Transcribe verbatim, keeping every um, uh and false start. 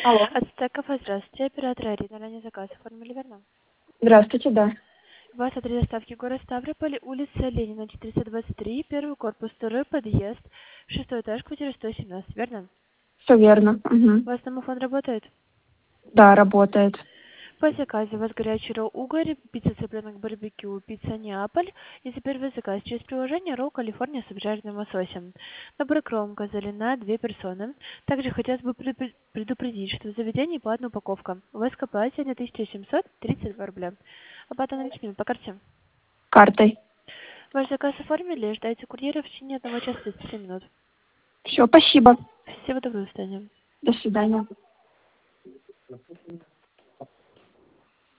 Алло. От Стекова, здравствуйте, оператор Арина, ранее заказ оформили, верно? Здравствуйте, да. У вас адрес доставки город Ставрополь, улица Ленина, четыреста двадцать три, первый корпус, второй подъезд, шестой этаж, квартира сто семнадцать, верно? Все верно. Мгм. У вас домофон работает? Да, работает. По заказу у вас горячий ролл угорь, пицца цыпленок барбекю, пицца Неаполь и за первый заказ через приложение ролл Калифорния с обжаренным лососем. Набор кром газоли на две персоны. Также хотелось бы предупre- предупредить, что в заведении платная упаковка. У вас КПА сегодня тысяча семьсот тридцать два рубля. Оплата наличными по карте. Картой. Ваш заказ оформили, ждайте курьера в течение одного часа тридцать семь минут. Все, спасибо. Всего доброго, до свидания. До свидания.